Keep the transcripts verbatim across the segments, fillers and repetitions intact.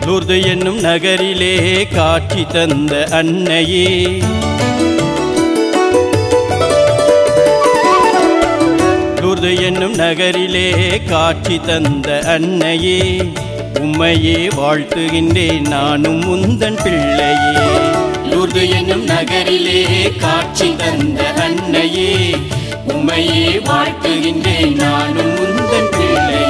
Lourdes என்னும் நகரிலே காட்சி தந்த அன்னையே, லூர்து என்னும் நகரிலே காட்சி தந்த அன்னையே, உம்மையே வாழ்த்துகின்றேன் நானும் உந்தன் பிள்ளையே. லூர்து என்னும் நகரிலே காட்சி தந்த அன்னையே, உம்மையே வாழ்த்துகின்றேன் நானும் உந்தன் பிள்ளையே.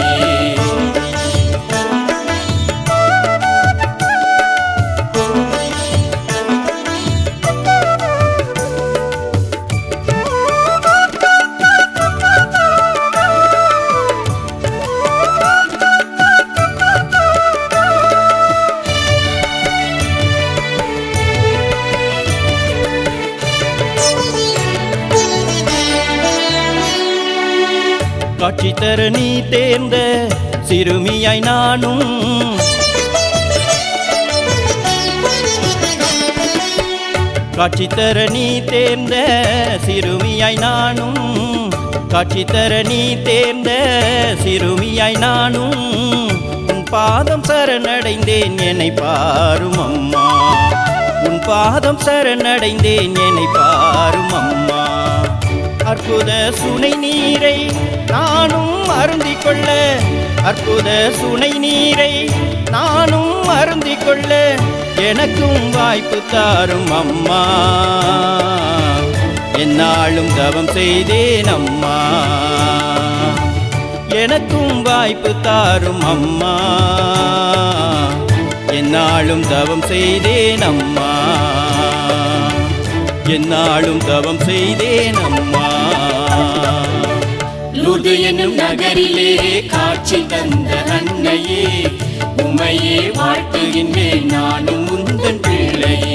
காட்சி தர நீ தேர்ந்த சிறுமியாய் நானும், காட்சி தர நீ தேர்ந்த சிறுமியாய் நானும், காட்சி தர நீ தேர்ந்த சிறுமியாய் நானும், உன் பாதம் சரணடைந்தேன் என்னை பாரும் அம்மா, உன் பாதம் சரணடைந்தேன் என்னை பாரும் அம்மா. அற்புத சுனை நீரை நானும் அருந்திக் கொள்ள, அற்புத சுனை நீரை நானும் அருந்திக் கொள்ள, எனக்கும் வாய்ப்பு தாரும் அம்மா, என்னாலும் தவம் செய்தேன் அம்மா, எனக்கும் வாய்ப்பு தாரும் அம்மா, என்னாலும் தவம் செய்தேன் அம்மா, என்னாலும் தவம் செய்தேன் அம்மா. லூர்து என்னும் நகரிலே காட்சி தந்த அன்னையே, உம்மையே வாழ்த்துகின்றேன் நானும் உந்தன் பிள்ளையே.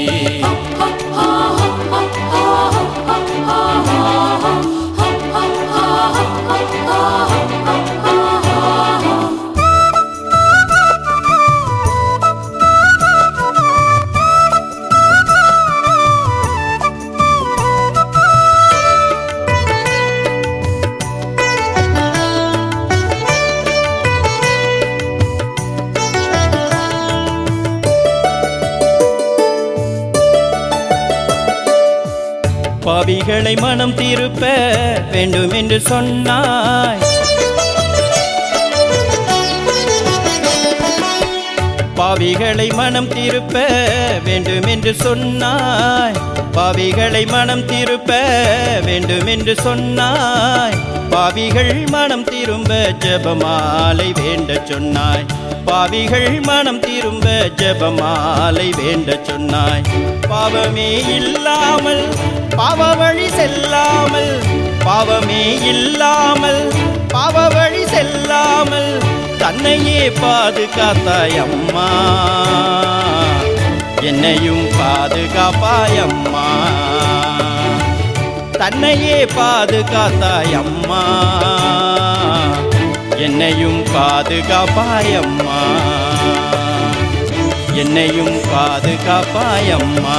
பாவிகளை மனம் திருப்ப வேண்டும் என்று சொன்னாய், பாவிகளை மனம் திருப்ப வேண்டும் என்று சொன்னாய், பாவிகளை மனம் திருப்ப வேண்டும் என்று சொன்னாய், பாவிகள் மனம் திரும்ப ஜெபமாலை வேண்ட சொன்னாய், பாவிகள் மனம் திரும்ப ஜெபமாலை வேண்ட சொன்னாய். பாவமே இல்லாமல் பாவ வழி செல்லாமல், பாவமே இல்லாமல் பாவ வழி செல்லாமல், தன்னையே பாதுகாத்தாய் அம்மா, என்னையும் பாதுகாப்பாய் அம்மா, தன்னையே பாதுகாத்தாய் அம்மா, என்னையும் பாதுகாப்பாய் அம்மா, என்னையும் பாதுகாப்பாய் அம்மா.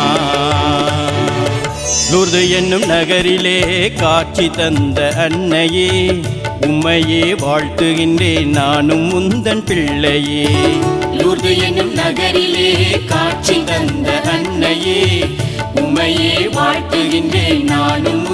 லூர்து என்னும் நகரிலே காட்சி தந்த அன்னையே, உம்மையே வாழ்த்துகின்றேன் நானும் உந்தன் பிள்ளையே. லூர்து என்னும் நகரிலே காட்சி தந்த அன்னையே, உம்மையே வாழ்த்துகின்றேன் நானும்